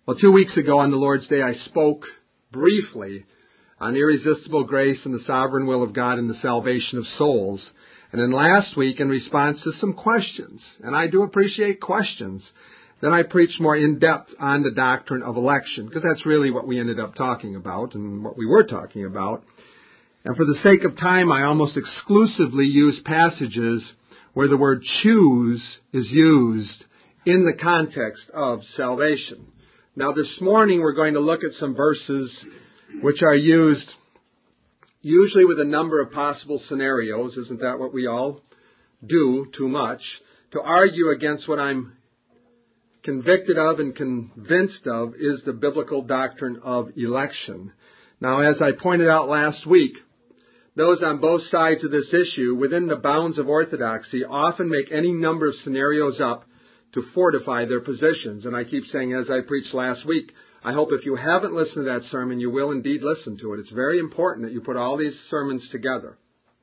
Well, 2 weeks ago on the Lord's Day, I spoke briefly on irresistible grace and the sovereign will of God in the salvation of souls. And then last week, in response to some questions, and I do appreciate questions, then I preached more in depth on the doctrine of election, because that's really what we ended up talking about and what we were talking about. And for the sake of time, I almost exclusively use passages where the word choose is used in the context of salvation. Now this morning we're going to look at some verses which are used usually with a number of possible scenarios. Isn't that what we all do too much? To argue against what I'm convicted of and convinced of is the biblical doctrine of election. Now, as I pointed out last week, those on both sides of this issue, within the bounds of orthodoxy, often make any number of scenarios up to fortify their positions. And I keep saying, as I preached last week, I hope if you haven't listened to that sermon, you will indeed listen to it. It's very important that you put all these sermons together.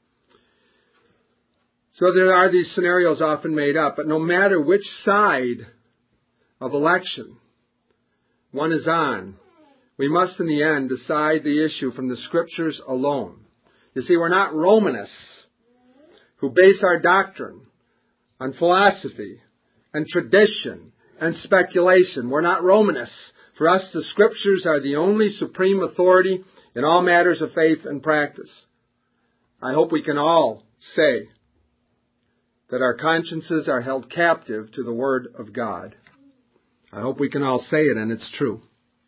So there are these scenarios often made up, but no matter which side of election one is on, we must in the end decide the issue from the Scriptures alone. You see, we're not Romanists who base our doctrine on philosophy and tradition and speculation. We're not Romanists. For us, the Scriptures are the only supreme authority in all matters of faith and practice. I hope we can all say that our consciences are held captive to the Word of God. I hope we can all say it, and it's true.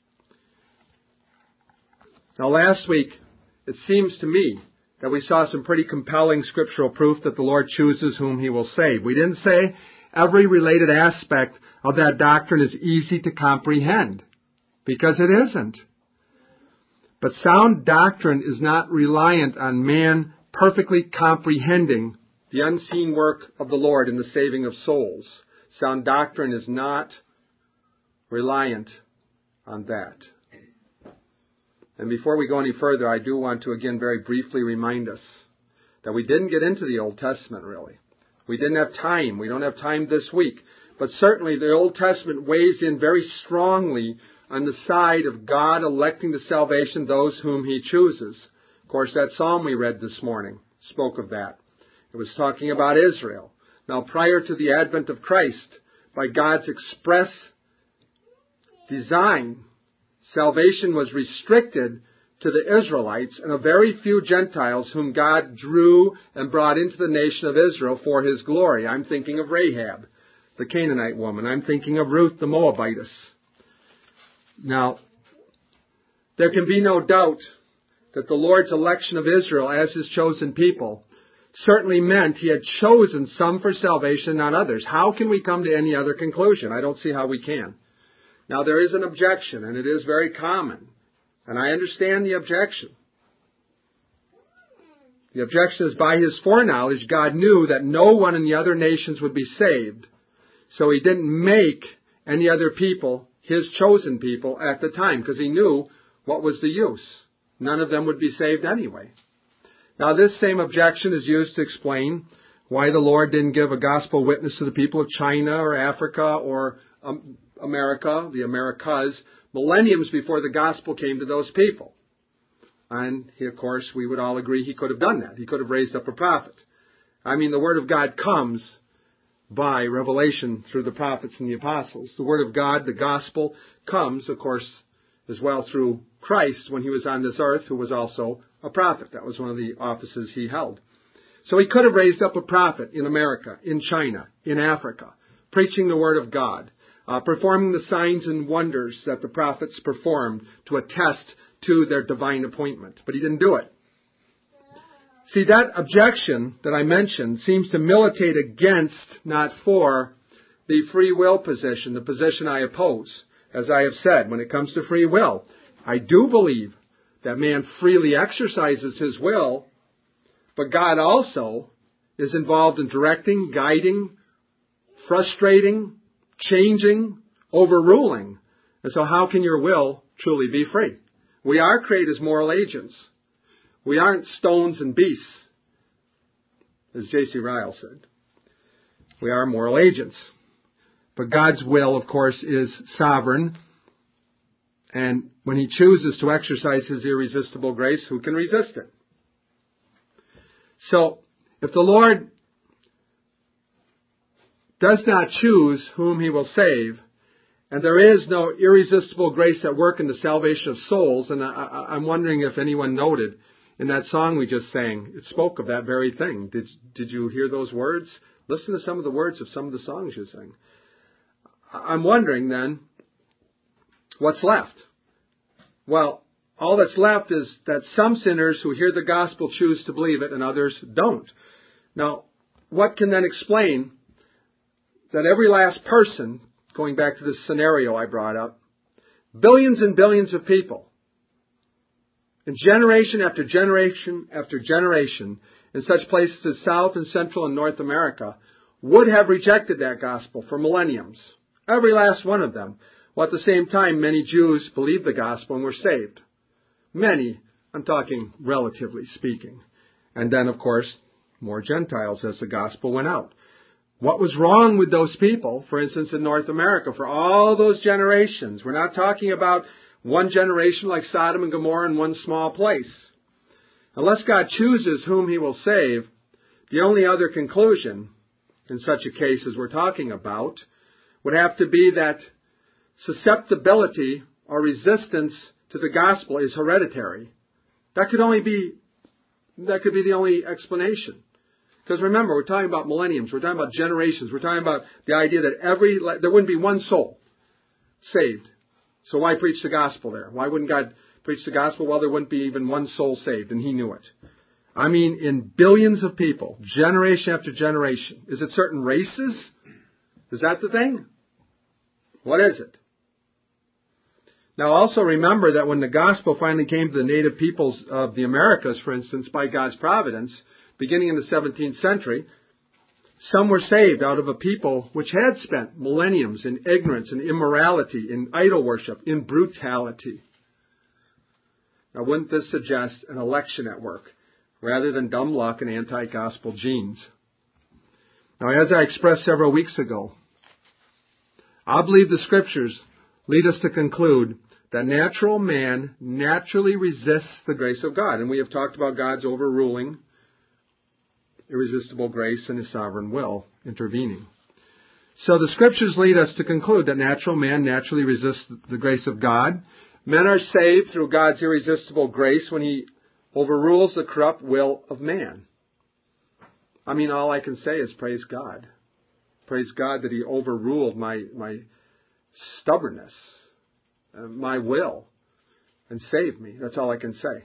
Now, last week, it seems to me that we saw some pretty compelling scriptural proof that the Lord chooses whom He will save. We didn't say every related aspect of that doctrine is easy to comprehend, because it isn't. But sound doctrine is not reliant on man perfectly comprehending the unseen work of the Lord in the saving of souls. Sound doctrine is not reliant on that. And before we go any further, I do want to again very briefly remind us that we didn't get into the Old Testament really. We didn't have time. We don't have time this week. But certainly the Old Testament weighs in very strongly on the side of God electing to salvation those whom He chooses. Of course, that psalm we read this morning spoke of that. It was talking about Israel. Now, prior to the advent of Christ, by God's express design, salvation was restricted to the Israelites and a very few Gentiles whom God drew and brought into the nation of Israel for His glory. I'm thinking of Rahab, the Canaanite woman. I'm thinking of Ruth, the Moabitess. Now, there can be no doubt that the Lord's election of Israel as His chosen people certainly meant He had chosen some for salvation, not others. How can we come to any other conclusion? I don't see how we can. Now, there is an objection, and it is very common. And I understand the objection. The objection is by His foreknowledge, God knew that no one in the other nations would be saved. So He didn't make any other people His chosen people at the time, because He knew what was the use. None of them would be saved anyway. Now, this same objection is used to explain why the Lord didn't give a gospel witness to the people of China or Africa or America, the Americas, millenniums before the gospel came to those people. And he, of course, we would all agree He could have done that. He could have raised up a prophet. I mean, the Word of God comes by revelation through the prophets and the apostles. The Word of God, the gospel, comes, of course, as well through Christ when He was on this earth, who was also a prophet. That was one of the offices He held. So He could have raised up a prophet in America, in China, in Africa, preaching the Word of God, performing the signs and wonders that the prophets performed to attest to their divine appointment. But He didn't do it. See, that objection that I mentioned seems to militate against, not for, the free will position, the position I oppose. As I have said, when it comes to free will, I do believe that man freely exercises his will, but God also is involved in directing, guiding, frustrating, changing, overruling. And so how can your will truly be free? We are created as moral agents. We aren't stones and beasts, as J.C. Ryle said. We are moral agents. But God's will, of course, is sovereign, And when He chooses to exercise His irresistible grace, who can resist it? So, if the Lord does not choose whom He will save, and there is no irresistible grace at work in the salvation of souls, and I'm wondering if anyone noted in that song we just sang, it spoke of that very thing. Did you hear those words? Listen to some of the words of some of the songs you sang. I'm wondering then, what's left? Well, all that's left is that some sinners who hear the gospel choose to believe it and others don't. Now, what can then explain that every last person, going back to this scenario I brought up, billions and billions of people, in generation after generation after generation, in such places as South and Central and North America, would have rejected that gospel for millenniums? Every last one of them. While at the same time, many Jews believed the gospel and were saved. Many, I'm talking relatively speaking. And then, of course, more Gentiles as the gospel went out. What was wrong with those people, for instance, in North America, for all those generations? We're not talking about one generation like Sodom and Gomorrah in one small place. Unless God chooses whom He will save, the only other conclusion in such a case as we're talking about would have to be that susceptibility or resistance to the gospel is hereditary. That could be the only explanation. Because remember, we're talking about millenniums, we're talking about generations, we're talking about the idea that there wouldn't be one soul saved. So why preach the gospel there? Why wouldn't God preach the gospel? Well, there wouldn't be even one soul saved, and He knew it. I mean, in billions of people, generation after generation. Is it certain races? Is that the thing? What is it? Now also remember that when the gospel finally came to the native peoples of the Americas, for instance, by God's providence, beginning in the 17th century, some were saved out of a people which had spent millenniums in ignorance and immorality, in idol worship, in brutality. Now wouldn't this suggest an election at work, rather than dumb luck and anti-gospel genes? Now, as I expressed several weeks ago, I believe the Scriptures lead us to conclude that natural man naturally resists the grace of God. And we have talked about God's overruling, irresistible grace and His sovereign will intervening. So the Scriptures lead us to conclude that natural man naturally resists the grace of God. Men are saved through God's irresistible grace when He overrules the corrupt will of man. I mean, all I can say is praise God. Praise God that He overruled my stubbornness, my will, and saved me. That's all I can say.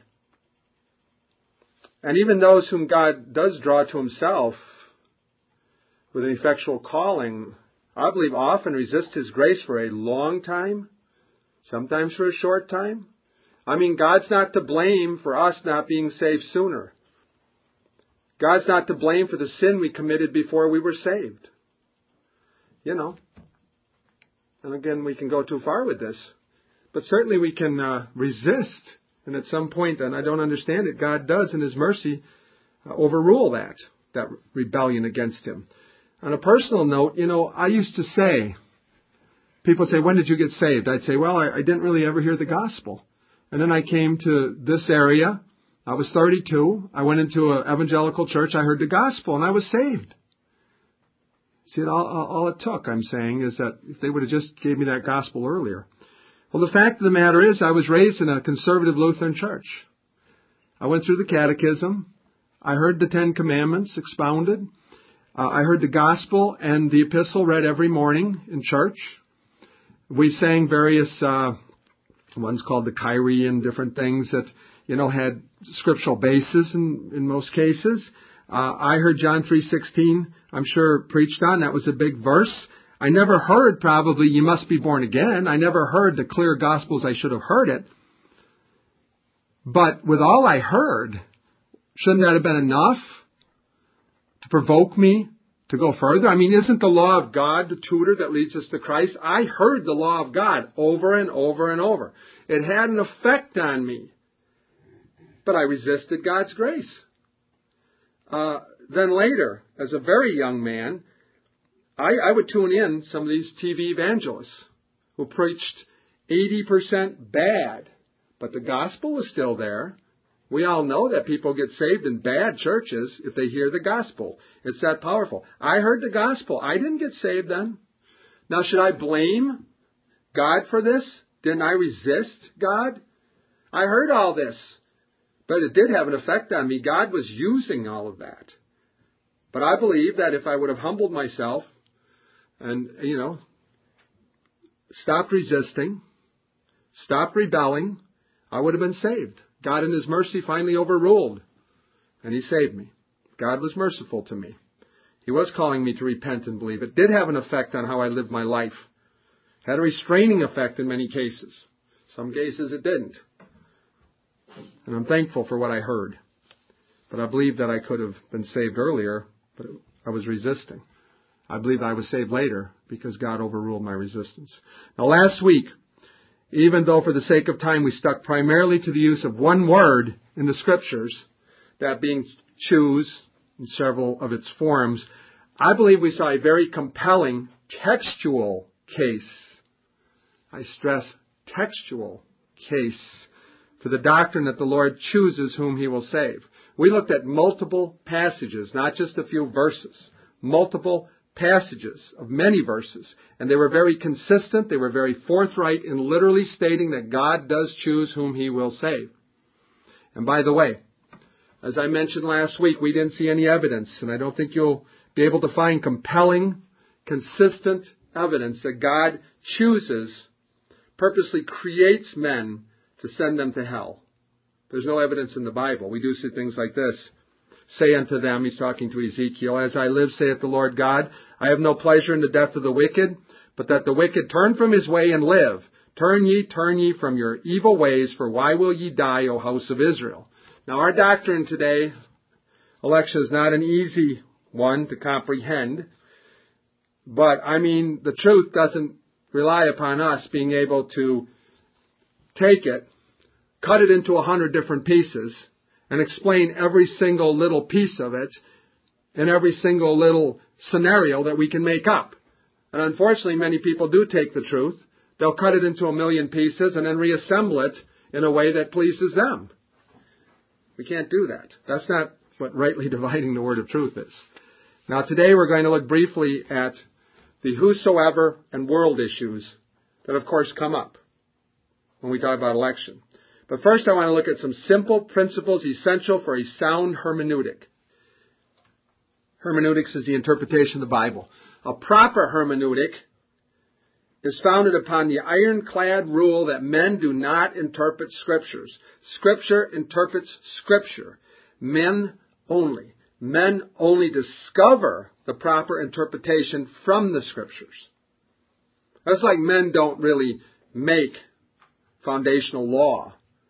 And even those whom God does draw to Himself with an effectual calling, I believe often resist His grace for a long time, sometimes for a short time. I mean, God's not to blame for us not being saved sooner. God's not to blame for the sin we committed before we were saved. You know. And again, we can go too far with this. But certainly we can resist. And at some point, and I don't understand it, God does in His mercy overrule that rebellion against Him. On a personal note, I used to say, people say, when did you get saved? I'd say, well, I didn't really ever hear the gospel. And then I came to this area. I was 32. I went into an evangelical church. I heard the gospel, and I was saved. See, all it took, I'm saying, is that if they would have just gave me that gospel earlier. Well, the fact of the matter is I was raised in a conservative Lutheran church. I went through the catechism. I heard the Ten Commandments expounded. I heard the gospel and the epistle read every morning in church. We sang various ones called the Kyrie and different things that, had scriptural basis in most cases. I heard John 3:16, I'm sure, preached on. That was a big verse. I never heard probably you must be born again. I never heard the clear gospels I should have heard it. But with all I heard, shouldn't that have been enough to provoke me to go further? I mean, isn't the law of God the tutor that leads us to Christ? I heard the law of God over and over and over. It had an effect on me. But I resisted God's grace. Then later, as a very young man, I would tune in some of these TV evangelists who preached 80% bad. But the gospel was still there. We all know that people get saved in bad churches if they hear the gospel. It's that powerful. I heard the gospel. I didn't get saved then. Now, should I blame God for this? Didn't I resist God? I heard all this. But it did have an effect on me. God was using all of that. But I believe that if I would have humbled myself and, stopped resisting, stopped rebelling, I would have been saved. God in His mercy finally overruled, and He saved me. God was merciful to me. He was calling me to repent and believe. It did have an effect on how I lived my life. It had a restraining effect in many cases. Some cases it didn't. And I'm thankful for what I heard. But I believe that I could have been saved earlier, but I was resisting. I believe I was saved later because God overruled my resistance. Now, last week, even though for the sake of time we stuck primarily to the use of one word in the Scriptures, that being choose in several of its forms, I believe we saw a very compelling textual case. I stress textual case for the doctrine that the Lord chooses whom He will save. We looked at multiple passages, not just a few verses, multiple passages of many verses, and they were very consistent. They were very forthright in literally stating that God does choose whom He will save. And by the way, as I mentioned last week, we didn't see any evidence, and I don't think you'll be able to find compelling, consistent evidence that God chooses, purposely creates men to send them to hell. There's no evidence in the Bible. We do see things like this. Say unto them, He's talking to Ezekiel, as I live, saith the Lord God, I have no pleasure in the death of the wicked, but that the wicked turn from his way and live. Turn ye from your evil ways, for why will ye die, O house of Israel? Now, our doctrine today, election, is not an easy one to comprehend, but, the truth doesn't rely upon us being able to take it, cut it into 100 different pieces, and explain every single little piece of it in every single little scenario that we can make up. And unfortunately, many people do take the truth. They'll cut it into 1,000,000 pieces and then reassemble it in a way that pleases them. We can't do that. That's not what rightly dividing the word of truth is. Now, today we're going to look briefly at the whosoever and world issues that, of course, come up when we talk about election. But first I want to look at some simple principles essential for a sound hermeneutic. Hermeneutics is the interpretation of the Bible. A proper hermeneutic is founded upon the ironclad rule that men do not interpret Scriptures. Scripture interprets Scripture. Men only. Men only discover the proper interpretation from the Scriptures. That's like men don't really make foundational law.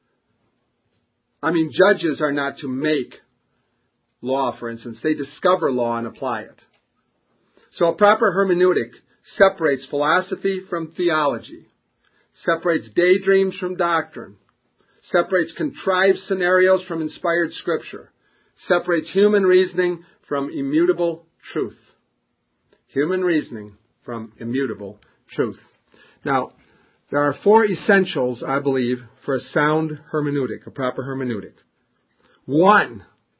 Judges are not to make law, for instance. They discover law and apply it. So a proper hermeneutic separates philosophy from theology, separates daydreams from doctrine, separates contrived scenarios from inspired Scripture, separates human reasoning from immutable truth. Human reasoning from immutable truth. Now, there are 4 essentials, I believe, for a sound hermeneutic, a proper hermeneutic. 1,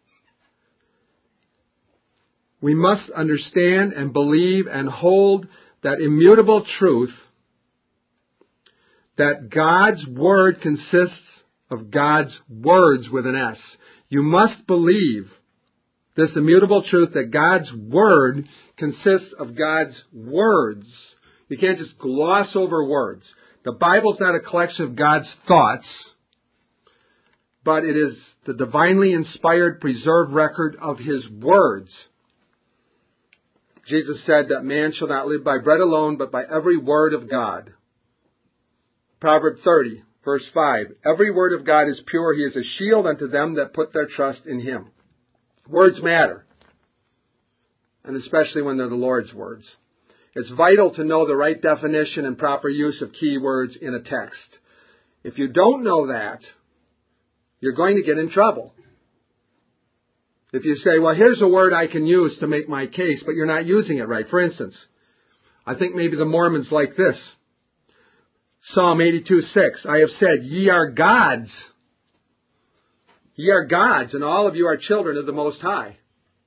we must understand and believe and hold that immutable truth that God's Word consists of God's words with an S. You must believe this immutable truth that God's Word consists of God's words. You can't just gloss over words. The Bible's not a collection of God's thoughts, but it is the divinely inspired, preserved record of His words. Jesus said that man shall not live by bread alone, but by every word of God. Proverbs 30, verse 5. Every word of God is pure. He is a shield unto them that put their trust in Him. Words matter, and especially when they're the Lord's words. It's vital to know the right definition and proper use of key words in a text. If you don't know that, you're going to get in trouble. If you say, well, here's a word I can use to make my case, but you're not using it right. For instance, I think maybe the Mormons like this. Psalm 82:6, I have said, ye are gods. Ye are gods, and all of you are children of the Most High.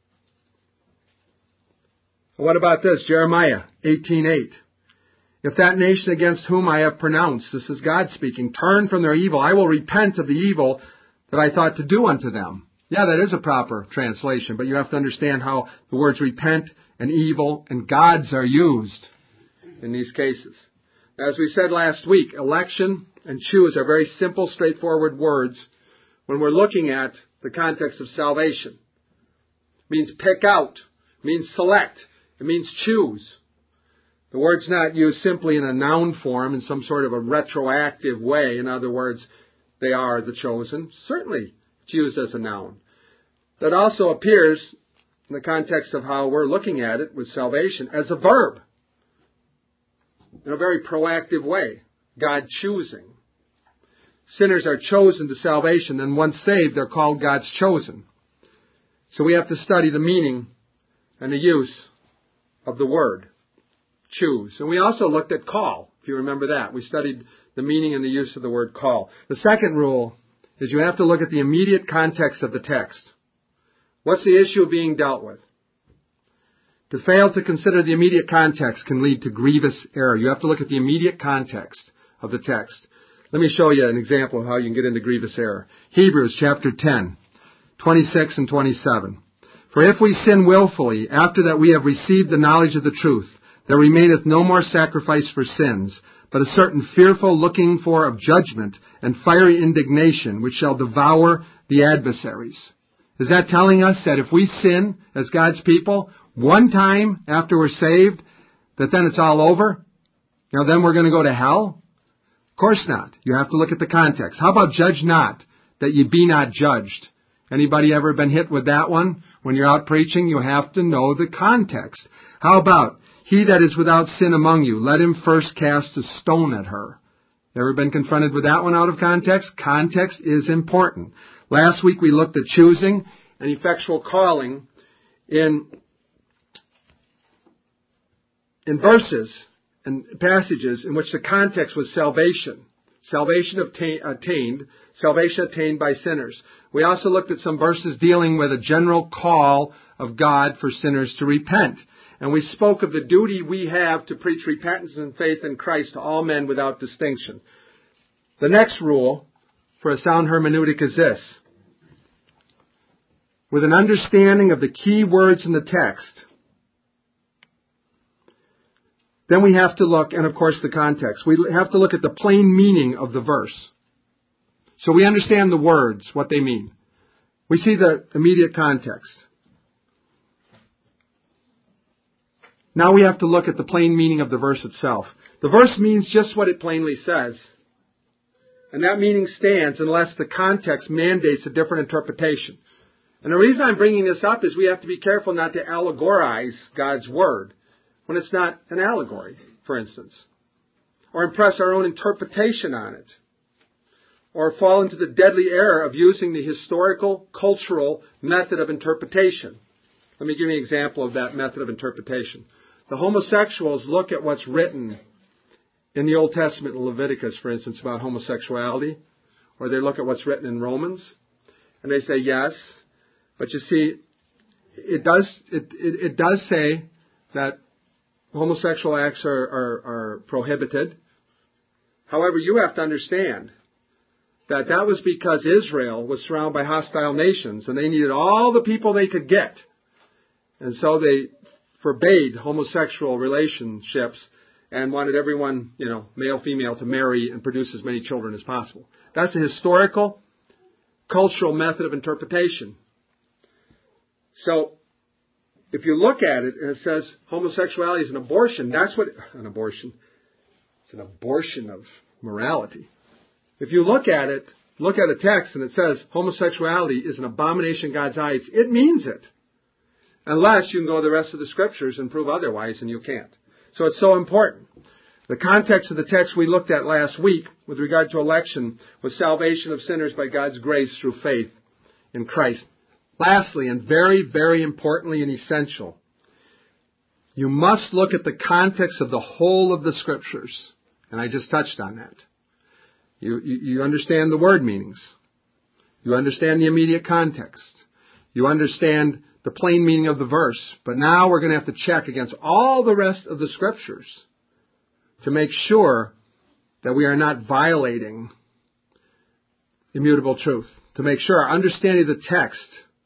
What about this? Jeremiah 18:8. If that nation against whom I have pronounced, this is God speaking, turn from their evil, I will repent of the evil that I thought to do unto them. Yeah, that is a proper translation, but you have to understand how the words repent and evil and gods are used in these cases. As we said last week, election and choose are very simple, straightforward words when we're looking at the context of salvation. It means pick out, it means select, it means choose. The word's not used simply in a noun form in some sort of a retroactive way. In other words, they are the chosen. Certainly, it's used as a noun. That also appears in the context of how we're looking at it with salvation as a verb in a very proactive way. God choosing. Sinners are chosen to salvation, and once saved, they're called God's chosen. So we have to study the meaning and the use of the word choose. And we also looked at call, if you remember that. We studied the meaning and the use of the word call. The second rule is you have to look at the immediate context of the text. What's the issue being dealt with? To fail to consider the immediate context can lead to grievous error. You have to look at the immediate context of the text. Let me show you an example of how you can get into grievous error. Hebrews chapter 10, 26 and 27. For if we sin willfully, after that we have received the knowledge of the truth, there remaineth no more sacrifice for sins, but a certain fearful looking for of judgment and fiery indignation, which shall devour the adversaries. Is that telling us that if we sin as God's people, one time after we're saved, that then it's all over? Then we're going to go to hell? Of course not. You have to look at the context. How about judge not, that ye be not judged? Anybody ever been hit with that one? When you're out preaching, you have to know the context. How about, he that is without sin among you, let him first cast a stone at her. Ever been confronted with that one out of context? Context is important. Last week we looked at choosing and effectual calling in verses and passages in which the context was salvation. Salvation attained by sinners. We also looked at some verses dealing with a general call of God for sinners to repent. And we spoke of the duty we have to preach repentance and faith in Christ to all men without distinction. The next rule for a sound hermeneutic is this. With an understanding of the key words in the text, then we have to look, and of course the context, we have to look at the plain meaning of the verse. So we understand the words, what they mean. We see the immediate context. Now we have to look at the plain meaning of the verse itself. The verse means just what it plainly says. And that meaning stands unless the context mandates a different interpretation. And the reason I'm bringing this up is we have to be careful not to allegorize God's Word when it's not an allegory, for instance. Or impress our own interpretation on it. Or fall into the deadly error of using the historical, cultural method of interpretation. Let me give you an example of that method of interpretation. The homosexuals look at what's written in the Old Testament, in Leviticus, for instance, about homosexuality, or they look at what's written in Romans, and they say, yes, but you see, it does say that homosexual acts are prohibited. However, you have to understand that was because Israel was surrounded by hostile nations, and they needed all the people they could get. And so they forbade homosexual relationships and wanted everyone, male, female, to marry and produce as many children as possible. That's a historical, cultural method of interpretation. So, if you look at it and it says homosexuality is an abortion, that's what, an abortion, it's an abortion of morality. If you look at a text and it says homosexuality is an abomination in God's eyes, it means it. Unless you can go to the rest of the Scriptures and prove otherwise, and you can't. So it's so important. The context of the text we looked at last week with regard to election was salvation of sinners by God's grace through faith in Christ. Lastly, and very, very importantly and essential, you must look at the context of the whole of the Scriptures And I just touched on that. You understand the word meanings. You understand the immediate context. You understand the plain meaning of the verse. But now we're going to have to check against all the rest of the Scriptures to make sure that we are not violating immutable truth. To make sure our understanding of the text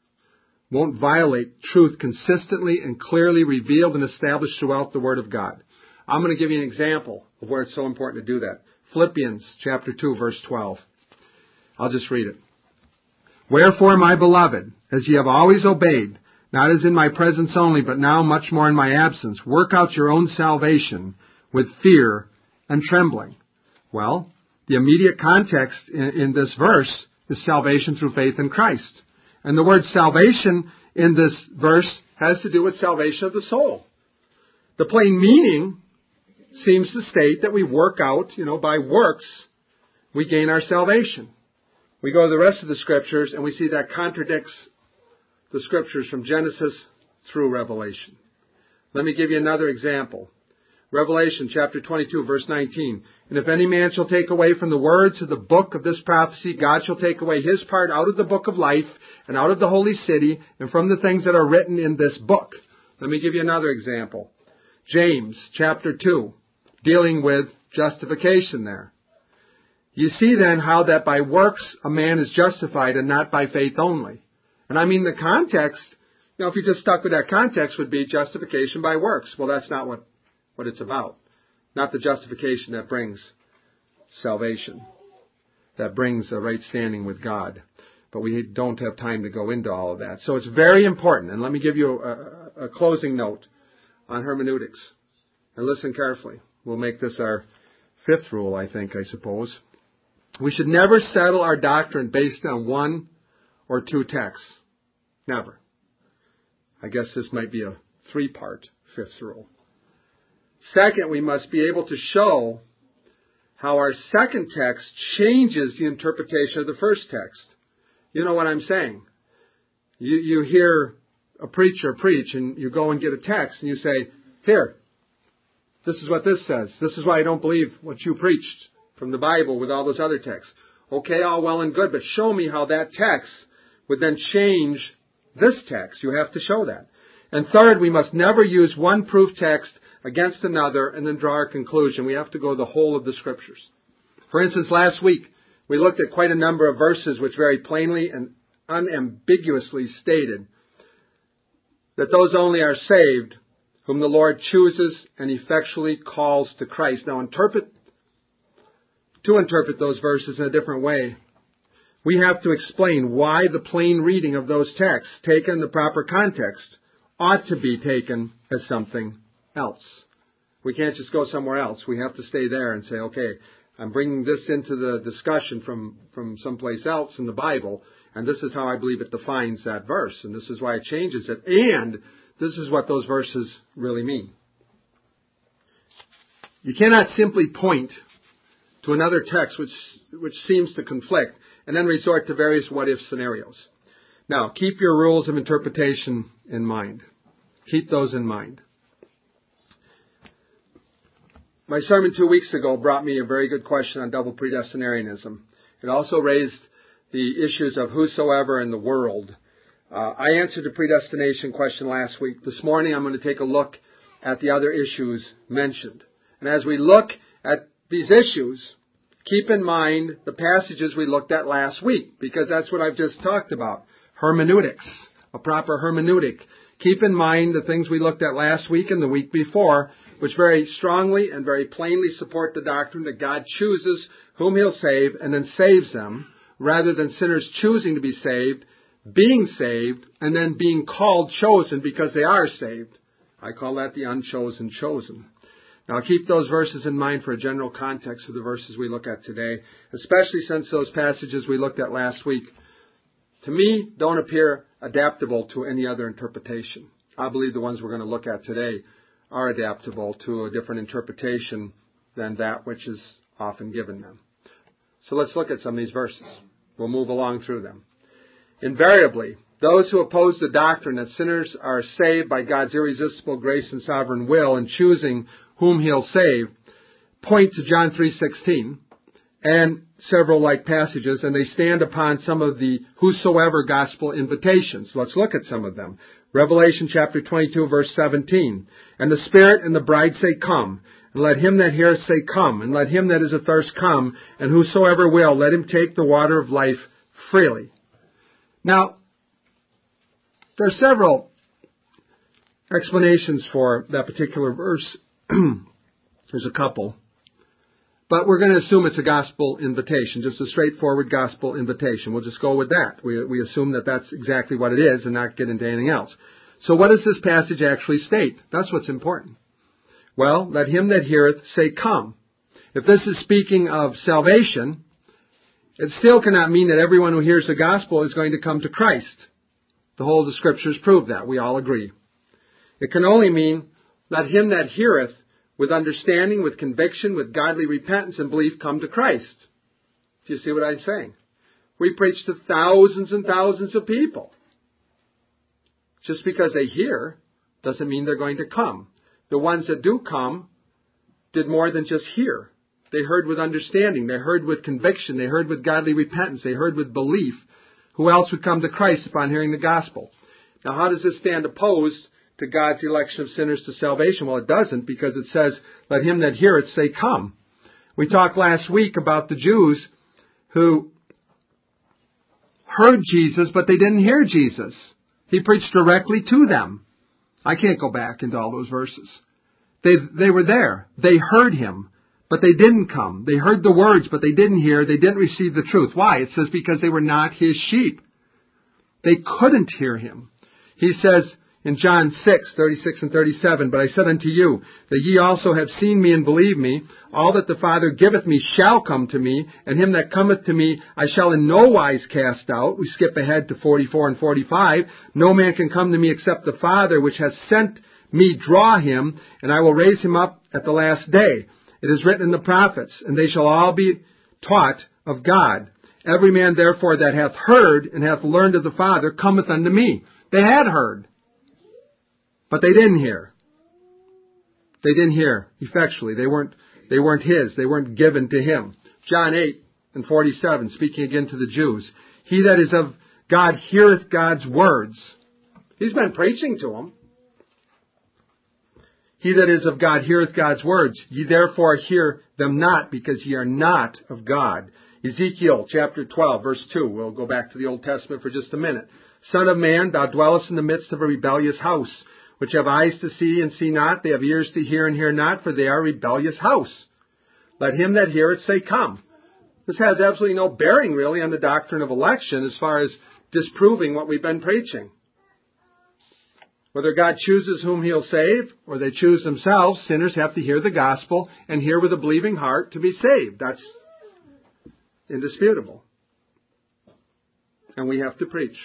won't violate truth consistently and clearly revealed and established throughout the Word of God. I'm going to give you an example of where it's so important to do that. Philippians chapter 2, verse 12. I'll just read it. Wherefore, my beloved, as ye have always obeyed, not as in my presence only, but now much more in my absence, work out your own salvation with fear and trembling. Well, the immediate context in this verse is salvation through faith in Christ. And the word salvation in this verse has to do with salvation of the soul. The plain meaning seems to state that we work out, by works, we gain our salvation. We go to the rest of the Scriptures and we see that contradicts the Scriptures from Genesis through Revelation. Let me give you another example. Revelation chapter 22, verse 19. And if any man shall take away from the words of the book of this prophecy, God shall take away his part out of the book of life and out of the holy city and from the things that are written in this book. Let me give you another example. James chapter 2, dealing with justification there. You see then how that by works a man is justified and not by faith only. And I mean the context, if you just stuck with that context, would be justification by works. Well, that's not what it's about. Not the justification that brings salvation, that brings a right standing with God. But we don't have time to go into all of that. So it's very important. And let me give you a closing note on hermeneutics. And listen carefully. We'll make this our fifth rule, I suppose. We should never settle our doctrine based on one or two texts. Never. I guess this might be a three-part fifth rule. Second, we must be able to show how our second text changes the interpretation of the first text. You know what I'm saying? You hear a preacher preach and you go and get a text and you say, here, this is what this says. This is why I don't believe what you preached from the Bible with all those other texts. Okay, all well and good, but show me how that text would then change this text. You have to show that. And third, we must never use one proof text against another and then draw our conclusion. We have to go the whole of the Scriptures. For instance, last week, we looked at quite a number of verses which very plainly and unambiguously stated that those only are saved whom the Lord chooses and effectually calls to Christ. Now, to interpret those verses in a different way, we have to explain why the plain reading of those texts, taken in the proper context, ought to be taken as something else. We can't just go somewhere else. We have to stay there and say, okay, I'm bringing this into the discussion from someplace else in the Bible, and this is how I believe it defines that verse, and this is why it changes it, and this is what those verses really mean. You cannot simply point to another text which seems to conflict and then resort to various what-if scenarios. Now, keep your rules of interpretation in mind. Keep those in mind. My sermon 2 weeks ago brought me a very good question on double predestinarianism. It also raised the issues of whosoever in the world. I answered the predestination question last week. This morning I'm going to take a look at the other issues mentioned. And as we look at these issues, keep in mind the passages we looked at last week, because that's what I've just talked about. Hermeneutics, a proper hermeneutic. Keep in mind the things we looked at last week and the week before, which very strongly and very plainly support the doctrine that God chooses whom He'll save and then saves them, rather than sinners choosing to be saved, being saved, and then being called chosen because they are saved. I call that the unchosen chosen. Now keep those verses in mind for a general context of the verses we look at today, especially since those passages we looked at last week, to me, don't appear adaptable to any other interpretation. I believe the ones we're going to look at today are adaptable to a different interpretation than that which is often given them. So let's look at some of these verses. We'll move along through them. Invariably, those who oppose the doctrine that sinners are saved by God's irresistible grace and sovereign will in choosing whom He'll save point to John 3:16 and several like passages, and they stand upon some of the whosoever gospel invitations. Let's look at some of them. Revelation chapter 22, verse 17. And the Spirit and the bride say, Come. And let him that heareth say, Come. And let him that is athirst come. And whosoever will, let him take the water of life freely. Now, there are several explanations for that particular verse. There's a couple. But we're going to assume it's a gospel invitation, just a straightforward gospel invitation. We'll just go with that. We assume that that's exactly what it is and not get into anything else. So what does this passage actually state? That's what's important. Well, let him that heareth say, Come. If this is speaking of salvation, it still cannot mean that everyone who hears the gospel is going to come to Christ. The whole of the Scriptures prove that. We all agree. It can only mean, let him that heareth with understanding, with conviction, with godly repentance and belief, come to Christ. Do you see what I'm saying? We preach to thousands and thousands of people. Just because they hear doesn't mean they're going to come. The ones that do come did more than just hear. They heard with understanding. They heard with conviction. They heard with godly repentance. They heard with belief. Who else would come to Christ upon hearing the gospel? Now, how does this stand opposed to God's election of sinners to salvation? Well, it doesn't, because it says, let him that heareth say, Come. We talked last week about the Jews who heard Jesus, but they didn't hear Jesus. He preached directly to them. I can't go back into all those verses. They were there. They heard him, but they didn't come. They heard the words, but they didn't hear. They didn't receive the truth. Why? It says because they were not his sheep. They couldn't hear him. He says, in John 6, 36 and 37, But I said unto you, that ye also have seen me and believe me. All that the Father giveth me shall come to me, and him that cometh to me I shall in no wise cast out. We skip ahead to 44 and 45. No man can come to me except the Father which has sent me draw him, and I will raise him up at the last day. It is written in the prophets, and they shall all be taught of God. Every man therefore that hath heard and hath learned of the Father cometh unto me. They had heard, but they didn't hear. They didn't hear effectually. They weren't his. They weren't given to him. John 8 and 47, speaking again to the Jews. He that is of God heareth God's words. He's been preaching to them. He that is of God heareth God's words. Ye therefore hear them not, because ye are not of God. Ezekiel chapter 12, verse 2. We'll go back to the Old Testament for just a minute. Son of man, thou dwellest in the midst of a rebellious house, which have eyes to see and see not, they have ears to hear and hear not, for they are a rebellious house. Let him that heareth say, Come. This has absolutely no bearing, really, on the doctrine of election as far as disproving what we've been preaching. Whether God chooses whom he'll save, or they choose themselves, sinners have to hear the gospel and hear with a believing heart to be saved. That's indisputable. And we have to preach.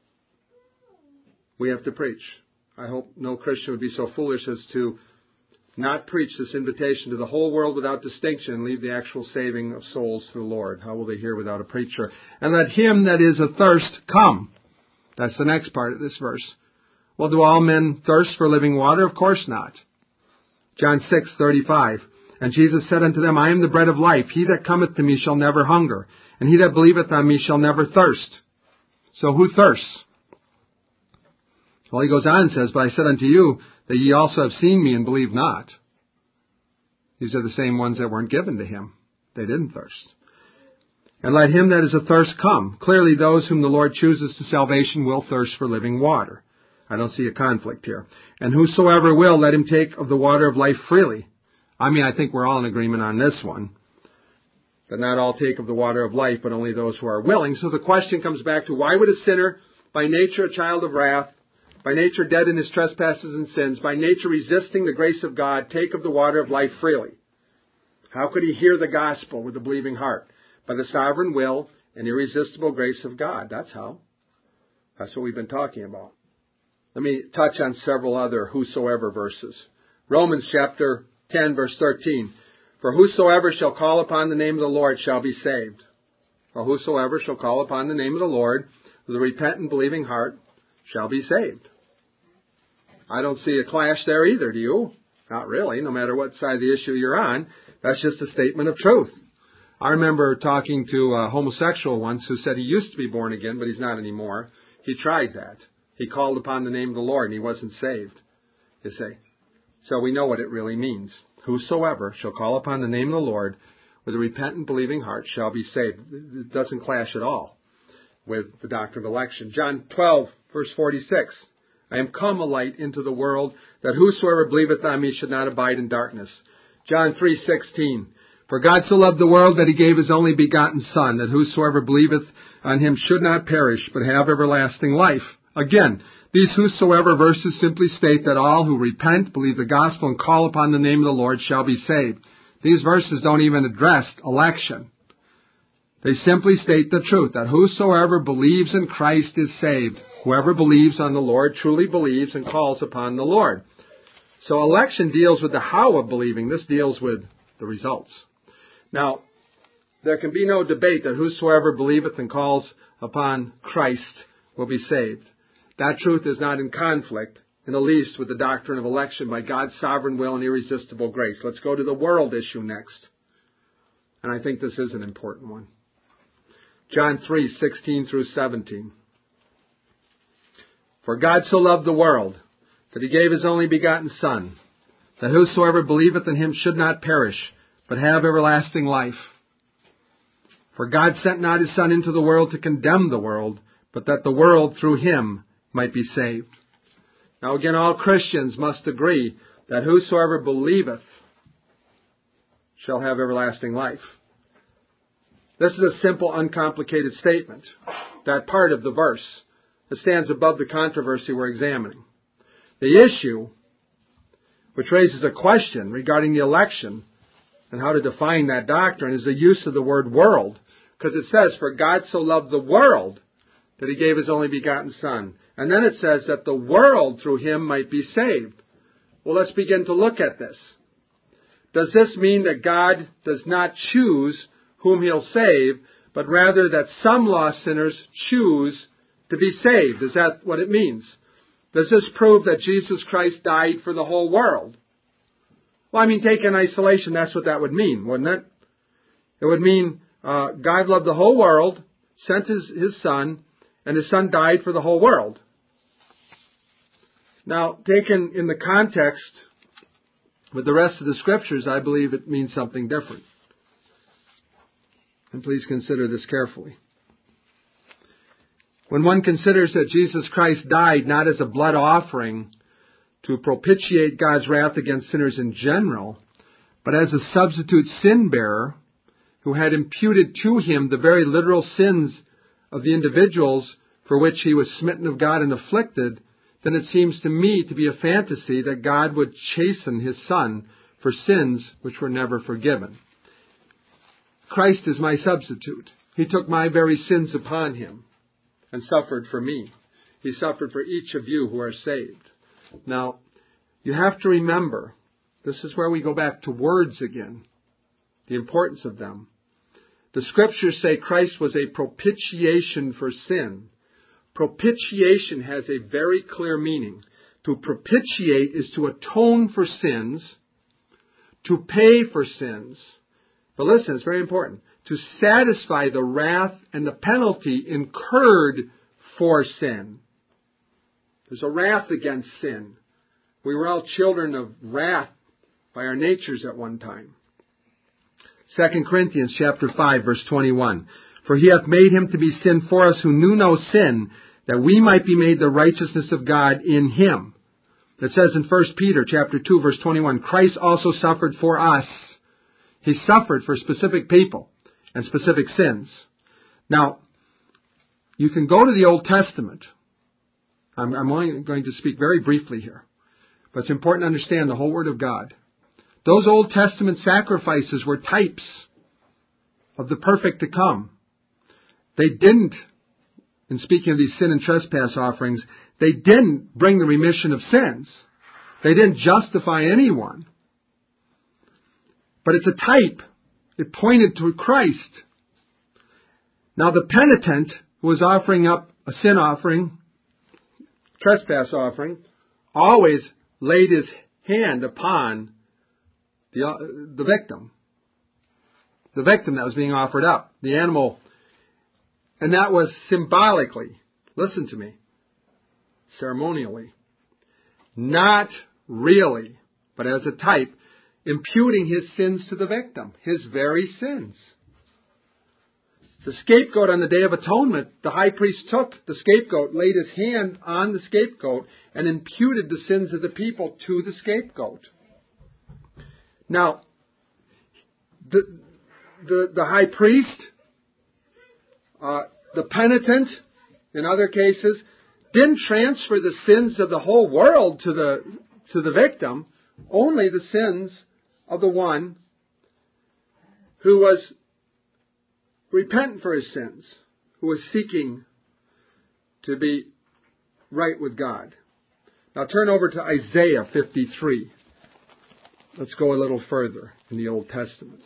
We have to preach. I hope no Christian would be so foolish as to not preach this invitation to the whole world without distinction and leave the actual saving of souls to the Lord. How will they hear without a preacher? And let him that is athirst come. That's the next part of this verse. Well, do all men thirst for living water? Of course not. John 6:35. And Jesus said unto them, I am the bread of life. He that cometh to me shall never hunger, and he that believeth on me shall never thirst. So who thirsts? Well, he goes on and says, But I said unto you that ye also have seen me and believe not. These are the same ones that weren't given to him. They didn't thirst. And let him that is athirst come. Clearly those whom the Lord chooses to salvation will thirst for living water. I don't see a conflict here. And whosoever will, let him take of the water of life freely. I think we're all in agreement on this one. That not all take of the water of life, but only those who are willing. So the question comes back to, why would a sinner, by nature a child of wrath, by nature dead in his trespasses and sins, by nature resisting the grace of God, take of the water of life freely? How could he hear the gospel with a believing heart? By the sovereign will and irresistible grace of God. That's how. That's what we've been talking about. Let me touch on several other whosoever verses. Romans chapter 10, verse 13. For whosoever shall call upon the name of the Lord shall be saved. For whosoever shall call upon the name of the Lord with a repentant, believing heart shall be saved. I don't see a clash there either, do you? Not really, no matter what side of the issue you're on. That's just a statement of truth. I remember talking to a homosexual once who said he used to be born again, but he's not anymore. He tried that. He called upon the name of the Lord, and he wasn't saved, you see. So we know what it really means. Whosoever shall call upon the name of the Lord with a repentant, believing heart shall be saved. It doesn't clash at all with the doctrine of election. John 12, verse 46. I am come a light into the world, that whosoever believeth on me should not abide in darkness. John 3:16. For God so loved the world that he gave his only begotten Son, that whosoever believeth on him should not perish, but have everlasting life. Again, these whosoever verses simply state that all who repent, believe the gospel, and call upon the name of the Lord shall be saved. These verses don't even address election. They simply state the truth, that whosoever believes in Christ is saved. Whoever believes on the Lord truly believes and calls upon the Lord. So election deals with the how of believing. This deals with the results. Now, there can be no debate that whosoever believeth and calls upon Christ will be saved. That truth is not in conflict, in the least, with the doctrine of election by God's sovereign will and irresistible grace. Let's go to the world issue next. And I think this is an important one. John 3:16 through 17. For God so loved the world, that he gave his only begotten Son, that whosoever believeth in him should not perish, but have everlasting life. For God sent not his Son into the world to condemn the world, but that the world through him might be saved. Now again, all Christians must agree that whosoever believeth shall have everlasting life. This is a simple, uncomplicated statement. That part of the verse that stands above the controversy we're examining. The issue, which raises a question regarding the election and how to define that doctrine, is the use of the word world. Because it says, for God so loved the world that he gave his only begotten Son. And then it says that the world through him might be saved. Well, let's begin to look at this. Does this mean that God does not choose whom he'll save, but rather that some lost sinners choose to be saved? Is that what it means? Does this prove that Jesus Christ died for the whole world? Well, taken in isolation, that's what that would mean, wouldn't it? It would mean God loved the whole world, sent his Son, and his Son died for the whole world. Now, taken in the context with the rest of the Scriptures, I believe it means something different. And please consider this carefully. When one considers that Jesus Christ died not as a blood offering to propitiate God's wrath against sinners in general, but as a substitute sin bearer who had imputed to him the very literal sins of the individuals for which he was smitten of God and afflicted, then it seems to me to be a fantasy that God would chasten his Son for sins which were never forgiven. Christ is my substitute. He took my very sins upon him and suffered for me. He suffered for each of you who are saved. Now, you have to remember, this is where we go back to words again, the importance of them. The Scriptures say Christ was a propitiation for sin. Propitiation has a very clear meaning. To propitiate is to atone for sins, to pay for sins. But listen, it's very important. To satisfy the wrath and the penalty incurred for sin. There's a wrath against sin. We were all children of wrath by our natures at one time. 2 Corinthians chapter 5, verse 21. For he hath made him to be sin for us who knew no sin, that we might be made the righteousness of God in him. It says in 1 Peter chapter 2, verse 21, Christ also suffered for us. He suffered for specific people and specific sins. Now, you can go to the Old Testament. I'm only going to speak very briefly here, but it's important to understand the whole Word of God. Those Old Testament sacrifices were types of the perfect to come. They didn't, in speaking of these sin and trespass offerings, they didn't bring the remission of sins. They didn't justify anyone. But it's a type. It pointed to Christ. Now the penitent who was offering up a sin offering, trespass offering, always laid his hand upon the victim. The victim that was being offered up, the animal. And that was symbolically, listen to me, ceremonially, not really, but as a type, imputing his sins to the victim, his very sins. The scapegoat on the Day of Atonement, the high priest took the scapegoat, laid his hand on the scapegoat, and imputed the sins of the people to the scapegoat. Now, the high priest, the penitent, in other cases, didn't transfer the sins of the whole world to the victim, only the sins of the one who was repentant for his sins, who was seeking to be right with God. Now turn over to Isaiah 53. Let's go a little further in the Old Testament.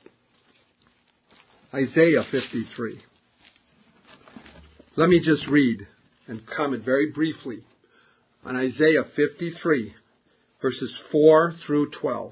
Isaiah 53. Let me just read and comment very briefly on Isaiah 53, verses 4 through 12.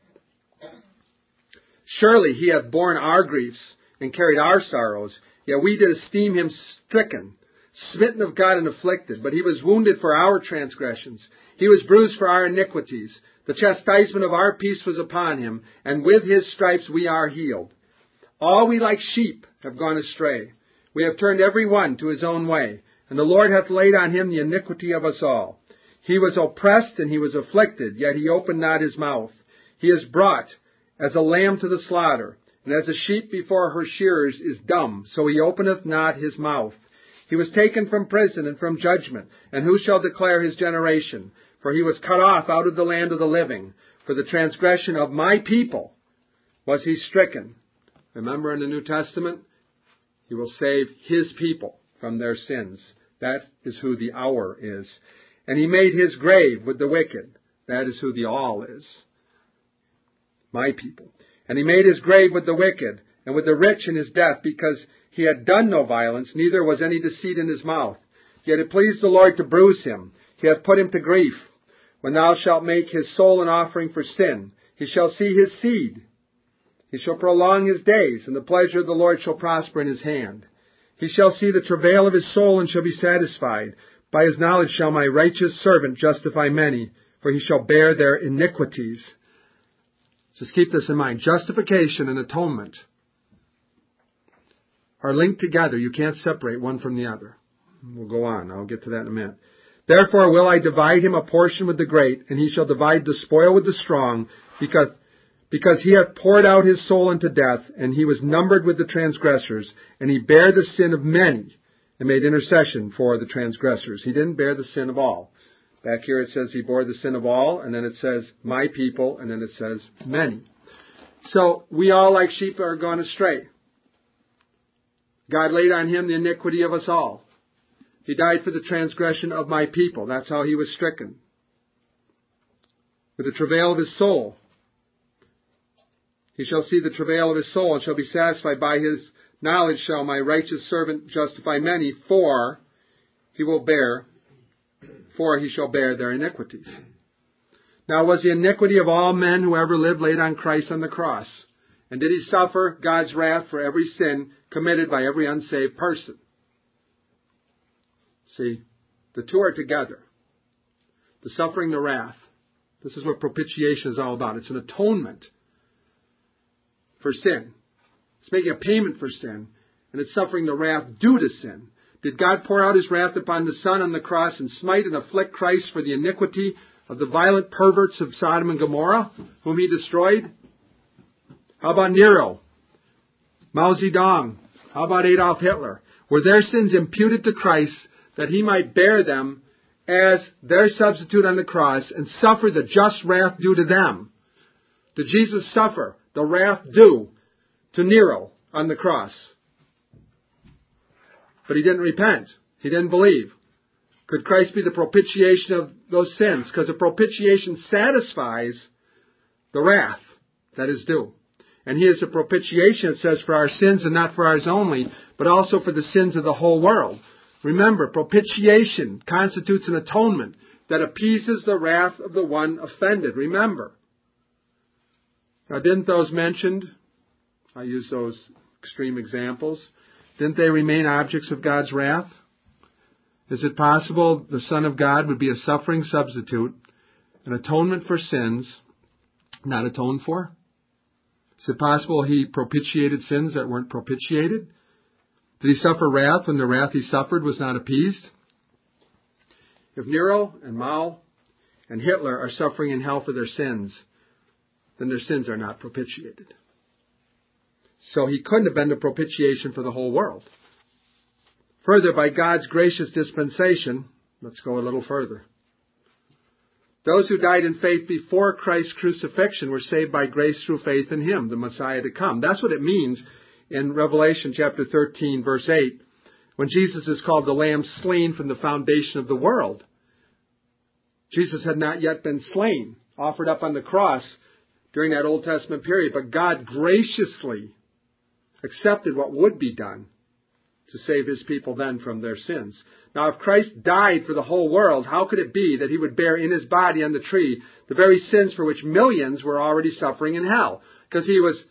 Surely he hath borne our griefs and carried our sorrows, yet we did esteem him stricken, smitten of God and afflicted. But he was wounded for our transgressions, he was bruised for our iniquities. The chastisement of our peace was upon him, and with his stripes we are healed. All we like sheep have gone astray. We have turned every one to his own way, and the Lord hath laid on him the iniquity of us all. He was oppressed and he was afflicted, yet he opened not his mouth. He is brought as a lamb to the slaughter, and as a sheep before her shearers is dumb, so he openeth not his mouth. He was taken from prison and from judgment, and who shall declare his generation? For he was cut off out of the land of the living. For the transgression of my people was he stricken. Remember in the New Testament, he will save his people from their sins. That is who the hour is. And he made his grave with the wicked. That is who the all is. My people. And he made his grave with the wicked, and with the rich in his death, because he had done no violence, neither was any deceit in his mouth. Yet it pleased the Lord to bruise him. He hath put him to grief. When thou shalt make his soul an offering for sin, he shall see his seed. He shall prolong his days, and the pleasure of the Lord shall prosper in his hand. He shall see the travail of his soul, and shall be satisfied. By his knowledge shall my righteous servant justify many, for he shall bear their iniquities. Just keep this in mind. Justification and atonement are linked together. You can't separate one from the other. We'll go on. I'll get to that in a minute. Therefore will I divide him a portion with the great, and he shall divide the spoil with the strong, because he hath poured out his soul unto death, and he was numbered with the transgressors, and he bare the sin of many, and made intercession for the transgressors. He didn't bear the sin of all. Back here it says he bore the sin of all, and then it says my people, and then it says many. So we all like sheep are gone astray. God laid on him the iniquity of us all. He died for the transgression of my people. That's how he was stricken. With the travail of his soul. He shall see the travail of his soul and shall be satisfied. By his knowledge shall my righteous servant justify many, for he shall bear their iniquities. Now was the iniquity of all men who ever lived laid on Christ on the cross? And did he suffer God's wrath for every sin committed by every unsaved person? See, the two are together. The suffering, the wrath. This is what propitiation is all about. It's an atonement for sin. It's making a payment for sin. And it's suffering the wrath due to sin. Did God pour out his wrath upon the Son on the cross and smite and afflict Christ for the iniquity of the violent perverts of Sodom and Gomorrah, whom he destroyed? How about Nero? Mao Zedong? How about Adolf Hitler? Were their sins imputed to Christ that he might bear them as their substitute on the cross and suffer the just wrath due to them? Did Jesus suffer the wrath due to Nero on the cross? But he didn't repent. He didn't believe. Could Christ be the propitiation of those sins? Because the propitiation satisfies the wrath that is due. And he is a propitiation, it says, for our sins, and not for ours only, but also for the sins of the whole world. Remember, propitiation constitutes an atonement that appeases the wrath of the one offended. Remember. Now, didn't those mentioned, I use those extreme examples, didn't they remain objects of God's wrath? Is it possible the Son of God would be a suffering substitute, an atonement for sins not atoned for? Is it possible He propitiated sins that weren't propitiated? Did He suffer wrath when the wrath He suffered was not appeased? If Nero and Mao and Hitler are suffering in hell for their sins, then their sins are not propitiated. So He couldn't have been the propitiation for the whole world. Further, by God's gracious dispensation, let's go a little further. Those who died in faith before Christ's crucifixion were saved by grace through faith in Him, the Messiah to come. That's what it means in Revelation chapter 13, verse 8, when Jesus is called the Lamb slain from the foundation of the world. Jesus had not yet been slain, offered up on the cross during that Old Testament period, but God graciously accepted what would be done to save His people then from their sins. Now, if Christ died for the whole world, how could it be that He would bear in His body on the tree the very sins for which millions were already suffering in hell? Because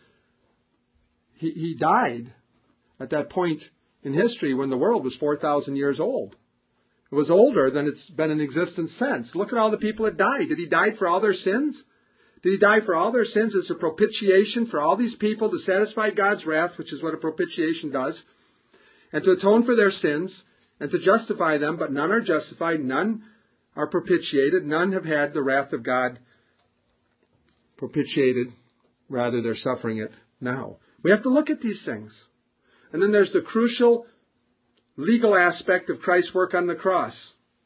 He died at that point in history when the world was 4,000 years old. It was older than it's been in existence since. Look at all the people that died. Did He die for all their sins? Did He die for all their sins as a propitiation for all these people to satisfy God's wrath, which is what a propitiation does, and to atone for their sins, and to justify them, but none are justified, none are propitiated, none have had the wrath of God propitiated, rather they're suffering it now. We have to look at these things. And then there's the crucial legal aspect of Christ's work on the cross.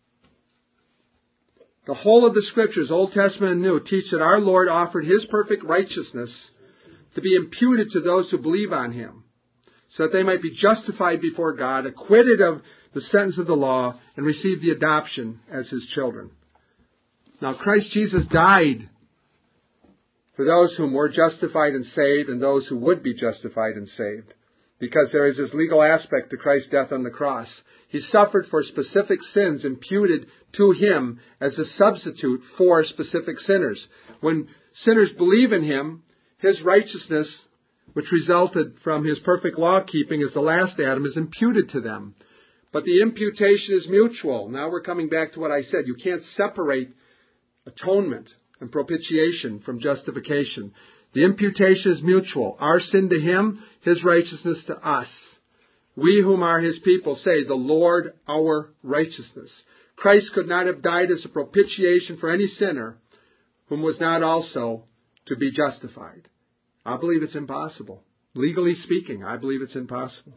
The whole of the Scriptures, Old Testament and New, teach that our Lord offered His perfect righteousness to be imputed to those who believe on Him, so that they might be justified before God, acquitted of the sentence of the law, and receive the adoption as His children. Now, Christ Jesus died for those whom were justified and saved, and those who would be justified and saved, because there is this legal aspect to Christ's death on the cross. He suffered for specific sins imputed to Him as a substitute for specific sinners. When sinners believe in Him, His righteousness, which resulted from His perfect law-keeping as the last Adam, is imputed to them. But the imputation is mutual. Now we're coming back to what I said. You can't separate atonement and propitiation from justification. The imputation is mutual. Our sin to Him, His righteousness to us. We whom are His people say, the Lord our righteousness. Christ could not have died as a propitiation for any sinner whom was not also to be justified. I believe it's impossible. Legally speaking, I believe it's impossible.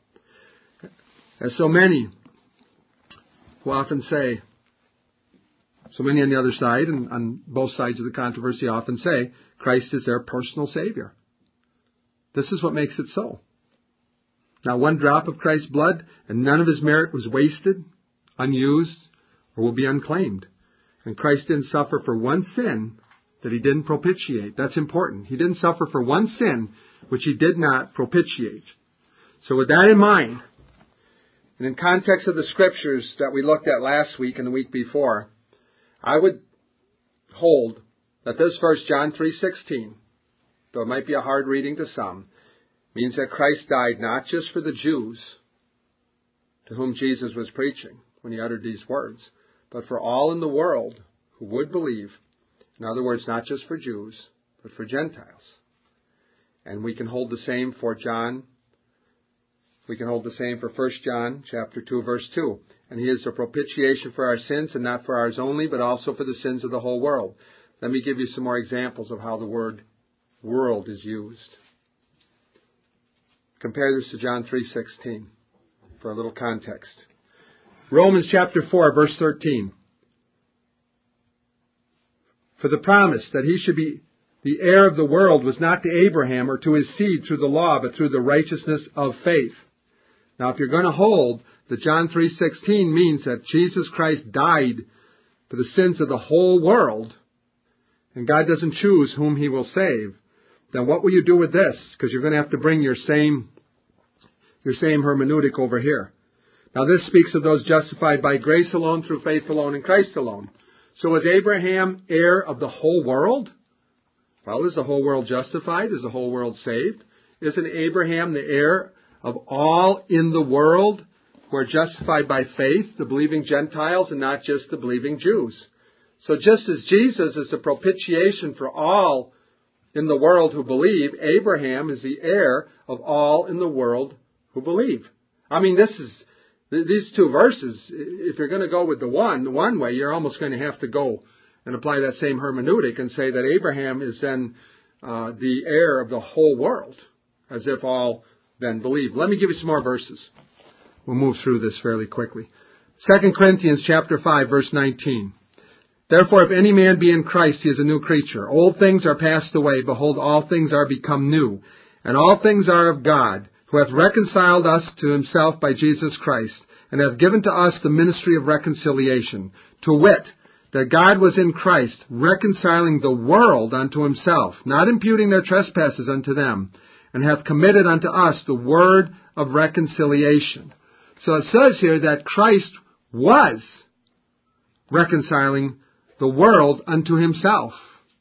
As so many who often say, so many on the other side and on both sides of the controversy often say, Christ is their personal Savior. This is what makes it so. Not one drop of Christ's blood and none of His merit was wasted, unused, or will be unclaimed. And Christ didn't suffer for one sin that He didn't propitiate. That's important. He didn't suffer for one sin which He did not propitiate. So with that in mind, and in context of the Scriptures that we looked at last week and the week before, I would hold that this verse, John 3:16, though it might be a hard reading to some, means that Christ died not just for the Jews to whom Jesus was preaching when He uttered these words, but for all in the world who would believe. In other words, not just for Jews, but for Gentiles. And we can hold the same for John. We can hold the same for 1 John chapter 2, verse 2. And He is a propitiation for our sins, and not for ours only, but also for the sins of the whole world. Let me give you some more examples of how the word world is used. Compare this to John 3:16 for a little context. Romans chapter 4, verse 13. For the promise that He should be the heir of the world was not to Abraham or to his seed through the law, but through the righteousness of faith. Now, if you're going to hold that John 3:16 means that Jesus Christ died for the sins of the whole world, and God doesn't choose whom He will save, then what will you do with this? Because you're going to have to bring your same hermeneutic over here. Now, this speaks of those justified by grace alone, through faith alone, in Christ alone. So was Abraham heir of the whole world? Well, is the whole world justified? Is the whole world saved? Isn't Abraham the heir of all in the world who are justified by faith, the believing Gentiles and not just the believing Jews? So just as Jesus is the propitiation for all in the world who believe, Abraham is the heir of all in the world who believe. I mean, these two verses, if you're going to go with the one way, you're almost going to have to go and apply that same hermeneutic and say that Abraham is then the heir of the whole world, as if all then believe. Let me give you some more verses. We'll move through this fairly quickly. 2 Corinthians chapter 5, verse 19. Therefore, if any man be in Christ, he is a new creature. Old things are passed away. Behold, all things are become new. And all things are of God, who hath reconciled us to himself by Jesus Christ, and hath given to us the ministry of reconciliation, to wit, that God was in Christ, reconciling the world unto himself, not imputing their trespasses unto them, and hath committed unto us the word of reconciliation. So it says here that Christ was reconciling the world unto himself,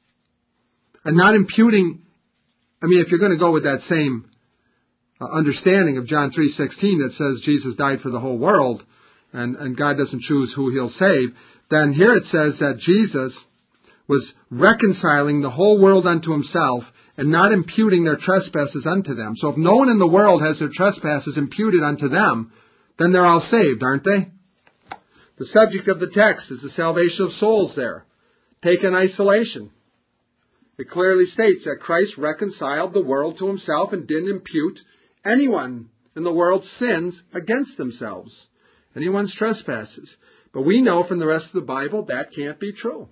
and not imputing. I mean, if you're going to go with that same understanding of John 3:16 that says Jesus died for the whole world, and God doesn't choose who he'll save, then here it says that Jesus was reconciling the whole world unto himself and not imputing their trespasses unto them. So if no one in the world has their trespasses imputed unto them, then they're all saved, aren't they? The subject of the text is the salvation of souls there. Take in isolation. It clearly states that Christ reconciled the world to himself and didn't impute anyone in the world's sins against themselves, anyone's trespasses. But we know from the rest of the Bible that can't be true.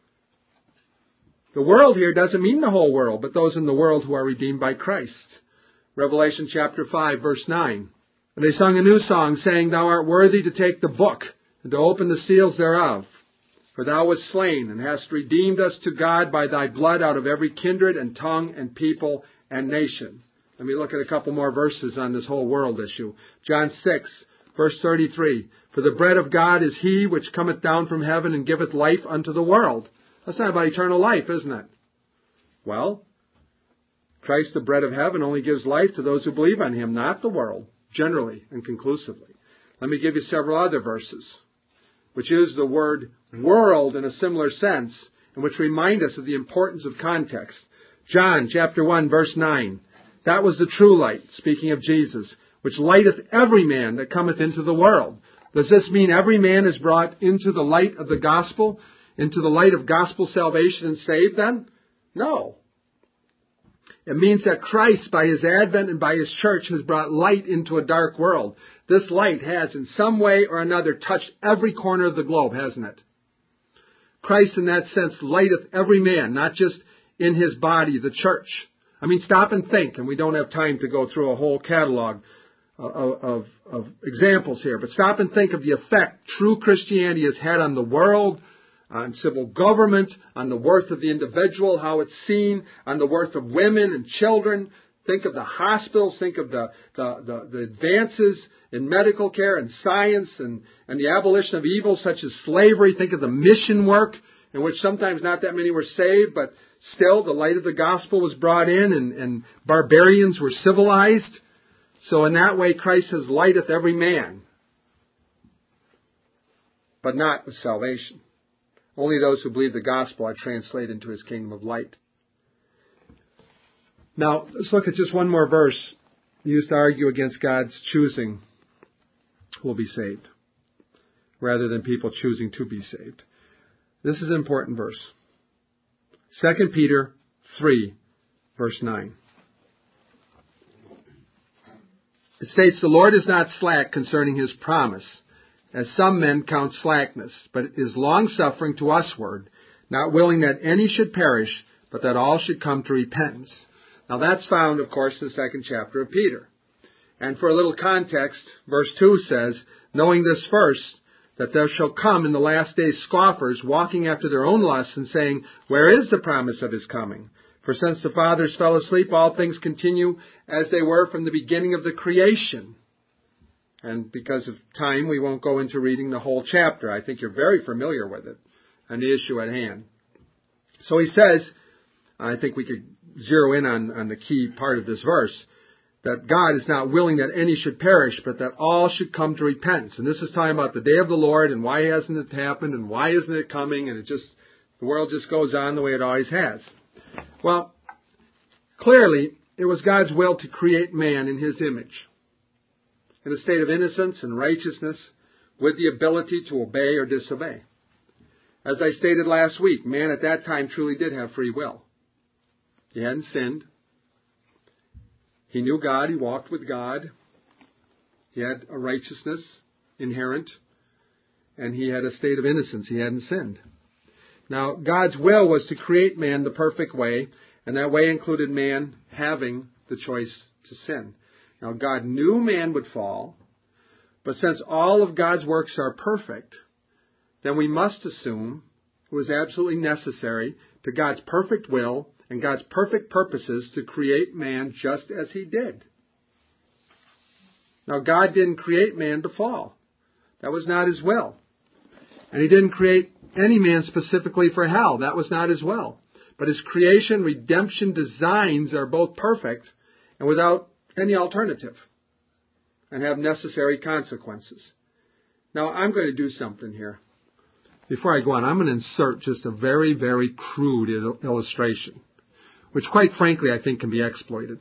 The world here doesn't mean the whole world, but those in the world who are redeemed by Christ. Revelation chapter 5, verse 9. And they sung a new song, saying, Thou art worthy to take the book and to open the seals thereof. For thou wast slain, and hast redeemed us to God by thy blood out of every kindred and tongue and people and nation. Let me look at a couple more verses on this whole world issue. John 6, verse 33. For the bread of God is he which cometh down from heaven and giveth life unto the world. That's not about eternal life, isn't it? Well, Christ, the bread of heaven, only gives life to those who believe on him, not the world, generally and conclusively. Let me give you several other verses which use the word world in a similar sense and which remind us of the importance of context. John chapter 1, verse 9. That was the true light, speaking of Jesus, which lighteth every man that cometh into the world. Does this mean every man is brought into the light of the gospel, into the light of gospel salvation and saved then? No. It means that Christ, by his advent and by his church, has brought light into a dark world. This light has, in some way or another, touched every corner of the globe, hasn't it? Christ, in that sense, lighteth every man, not just in his body, the church. I mean, stop and think, and we don't have time to go through a whole catalog of examples here, but stop and think of the effect true Christianity has had on the world, on civil government, on the worth of the individual, how it's seen, on the worth of women and children. Think of the hospitals, think of the advances in medical care and science and the abolition of evils such as slavery. Think of the mission work in which sometimes not that many were saved, but still the light of the gospel was brought in and barbarians were civilized. So in that way, Christ has lighteth every man, but not with salvation. Only those who believe the gospel are translated into his kingdom of light. Now, let's look at just one more verse used to argue against God's choosing who will be saved, rather than people choosing to be saved. This is an important verse. 2 Peter 3, verse 9. It states, The Lord is not slack concerning his promise, as some men count slackness, but is longsuffering to usward, not willing that any should perish, but that all should come to repentance. Now that's found, of course, in the second chapter of Peter. And for a little context, verse 2 says, Knowing this first, that there shall come in the last days scoffers, walking after their own lusts, and saying, Where is the promise of his coming? For since the fathers fell asleep, all things continue as they were from the beginning of the creation. And because of time, we won't go into reading the whole chapter. I think you're very familiar with it. and the issue at hand. So he says, I think we could zero in on the key part of this verse, that God is not willing that any should perish, but that all should come to repentance. And this is talking about the day of the Lord, and why hasn't it happened, and why isn't it coming, and the world just goes on the way it always has. Well, clearly, it was God's will to create man in His image, in a state of innocence and righteousness, with the ability to obey or disobey. As I stated last week, man at that time truly did have free will. He hadn't sinned. He knew God. He walked with God. He had a righteousness inherent. And he had a state of innocence. He hadn't sinned. Now, God's will was to create man the perfect way. And that way included man having the choice to sin. Now, God knew man would fall. But since all of God's works are perfect, then we must assume it was absolutely necessary to God's perfect will and God's perfect purposes to create man just as He did. Now, God didn't create man to fall. That was not His will. And He didn't create any man specifically for hell. That was not His will. But His creation, redemption designs are both perfect and without any alternative, and have necessary consequences. Now, I'm going to do something here. Before I go on, I'm going to insert just a very, very crude illustration, which quite frankly I think can be exploited.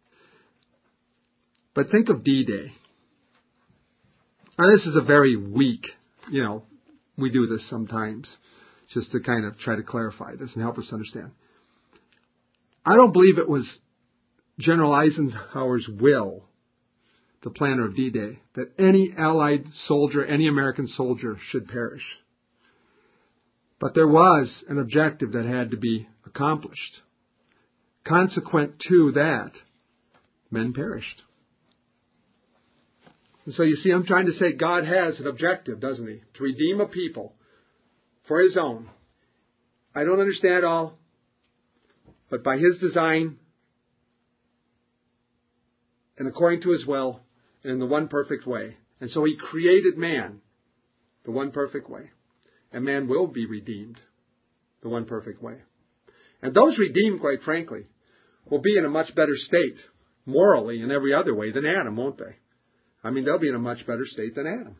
But think of D-Day. Now, this is a very weak, we do this sometimes just to kind of try to clarify this and help us understand. I don't believe it was General Eisenhower's will, the planner of D-Day, that any Allied soldier, any American soldier should perish. But there was an objective that had to be accomplished. Consequent to that, men perished. And so you see, I'm trying to say God has an objective, doesn't He? To redeem a people for His own. I don't understand all, but by His design and according to His will, in the one perfect way. And so He created man the one perfect way. And man will be redeemed the one perfect way. And those redeemed, quite frankly, will be in a much better state, morally and every other way, than Adam, won't they? I mean, they'll be in a much better state than Adam.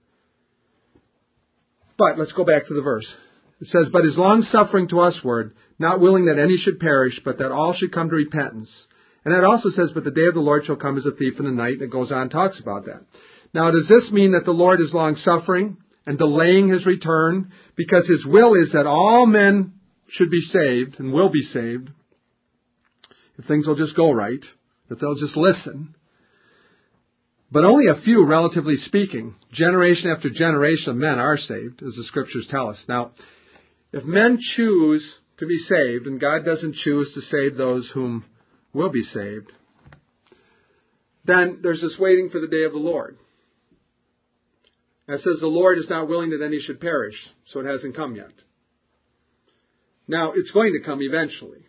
But let's go back to the verse. It says, "But His long-suffering to usward, not willing that any should perish, but that all should come to repentance." And that also says, "But the day of the Lord shall come as a thief in the night." And it goes on and talks about that. Now, does this mean that the Lord is long-suffering and delaying His return because His will is that all men should be saved and will be saved if things will just go right, if they'll just listen? But only a few, relatively speaking, generation after generation of men are saved, as the Scriptures tell us. Now, if men choose to be saved, and God doesn't choose to save those whom will be saved, then there's this waiting for the day of the Lord. And it says the Lord is not willing that any should perish, so it hasn't come yet. Now, it's going to come eventually.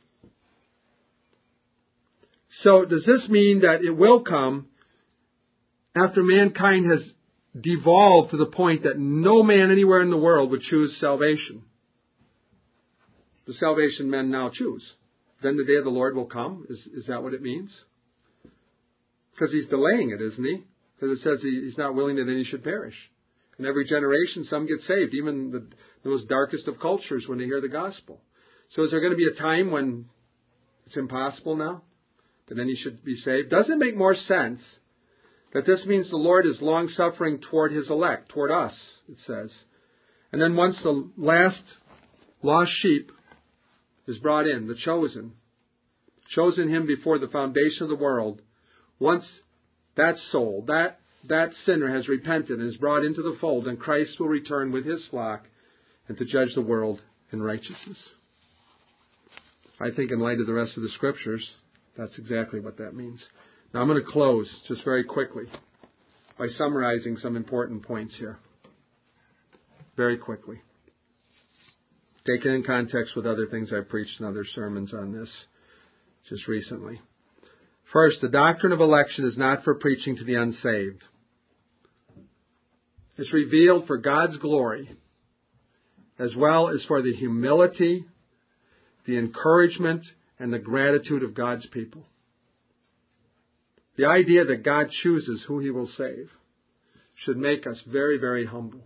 So does this mean that it will come after mankind has devolved to the point that no man anywhere in the world would choose salvation? The salvation men now choose. Then the day of the Lord will come? Is that what it means? Because He's delaying it, isn't He? Because it says He's not willing that any should perish. In every generation, some get saved, even the most darkest of cultures, when they hear the gospel. So is there going to be a time when it's impossible now that any should be saved? Does it make more sense that this means the Lord is long-suffering toward His elect, toward us, it says. And then once the last lost sheep is brought in, the chosen Him before the foundation of the world, once that soul, that sinner has repented and is brought into the fold, then Christ will return with His flock and to judge the world in righteousness. I think in light of the rest of the Scriptures, that's exactly what that means. Now I'm going to close just very quickly by summarizing some important points here. Very quickly. Taken in context with other things I've preached in other sermons on this just recently. First, the doctrine of election is not for preaching to the unsaved. It's revealed for God's glory as well as for the humility, the encouragement, and the gratitude of God's people. The idea that God chooses who He will save should make us very, very humble.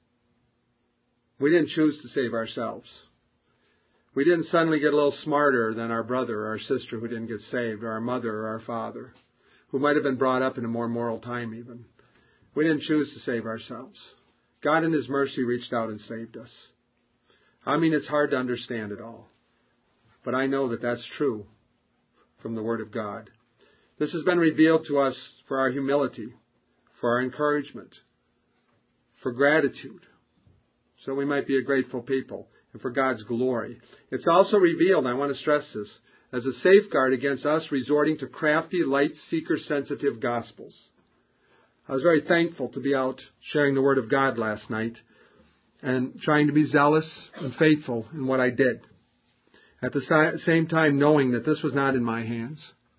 We didn't choose to save ourselves. We didn't suddenly get a little smarter than our brother or our sister who didn't get saved, or our mother or our father, who might have been brought up in a more moral time even. We didn't choose to save ourselves. God in His mercy reached out and saved us. I mean, it's hard to understand it all. But I know that that's true from the Word of God. This has been revealed to us for our humility, for our encouragement, for gratitude, so we might be a grateful people, and for God's glory. It's also revealed, I want to stress this, as a safeguard against us resorting to crafty, light-seeker-sensitive gospels. I was very thankful to be out sharing the Word of God last night and trying to be zealous and faithful in what I did. At the same time knowing that this was not in my hands.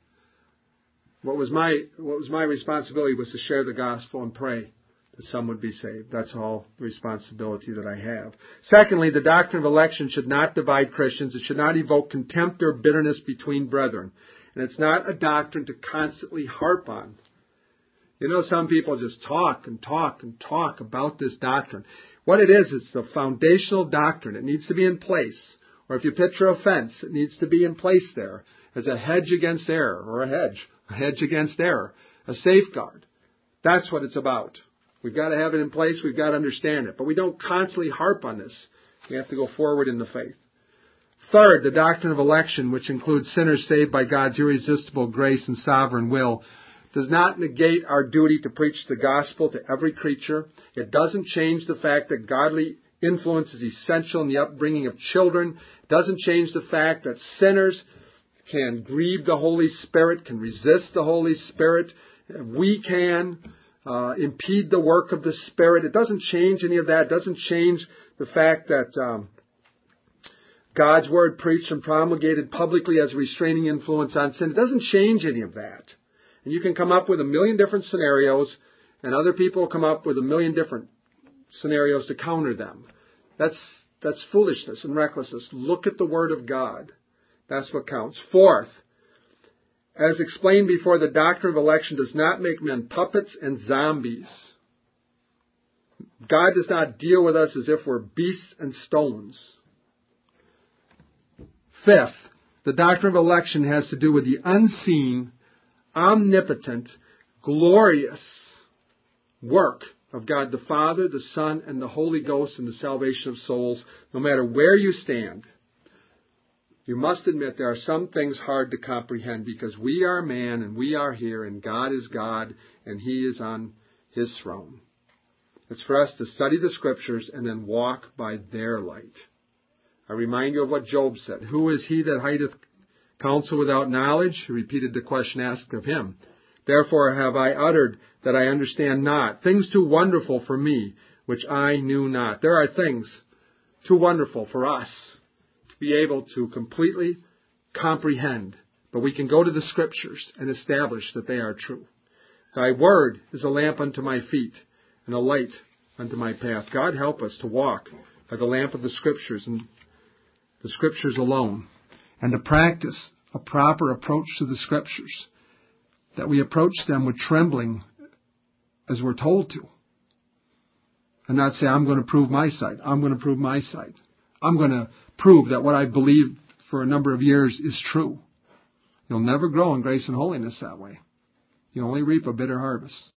What was my responsibility was to share the gospel and pray that some would be saved. That's all the responsibility that I have. Secondly, the doctrine of election should not divide Christians. It should not evoke contempt or bitterness between brethren. And it's not a doctrine to constantly harp on. You know, some people just talk and talk and talk about this doctrine. What it is, it's a foundational doctrine. It needs to be in place. Or if you picture a fence, it needs to be in place there as a hedge against error, or a hedge against error, a safeguard. That's what it's about. We've got to have it in place. We've got to understand it. But we don't constantly harp on this. We have to go forward in the faith. Third, the doctrine of election, which includes sinners saved by God's irresistible grace and sovereign will, does not negate our duty to preach the gospel to every creature. It doesn't change the fact that godly influence is essential in the upbringing of children. It doesn't change the fact that sinners can grieve the Holy Spirit, can resist the Holy Spirit. We can impede the work of the Spirit. It doesn't change any of that. It doesn't change the fact that God's Word preached and promulgated publicly as a restraining influence on sin. It doesn't change any of that. And you can come up with a million different scenarios, and other people come up with a million different scenarios to counter them. That's foolishness and recklessness. Look at the Word of God. That's what counts. Fourth, as explained before, the doctrine of election does not make men puppets and zombies. God does not deal with us as if we're beasts and stones. Fifth, the doctrine of election has to do with the unseen, omnipotent, glorious work of God the Father, the Son, and the Holy Ghost in the salvation of souls, no matter where you stand. You must admit there are some things hard to comprehend because we are man and we are here and God is God and He is on His throne. It's for us to study the Scriptures and then walk by their light. I remind you of what Job said. Who is he that hideth counsel without knowledge? He repeated the question asked of him. Therefore have I uttered that I understand not, things too wonderful for me, which I knew not. There are things too wonderful for us to be able to completely comprehend. But we can go to the Scriptures and establish that they are true. Thy word is a lamp unto my feet and a light unto my path. God help us to walk by the lamp of the Scriptures and the Scriptures alone, and to practice a proper approach to the Scriptures, that we approach them with trembling as we're told to, and not say, I'm going to prove my side. I'm going to prove my side. I'm going to prove that what I believed for a number of years is true. You'll never grow in grace and holiness that way. You only reap a bitter harvest.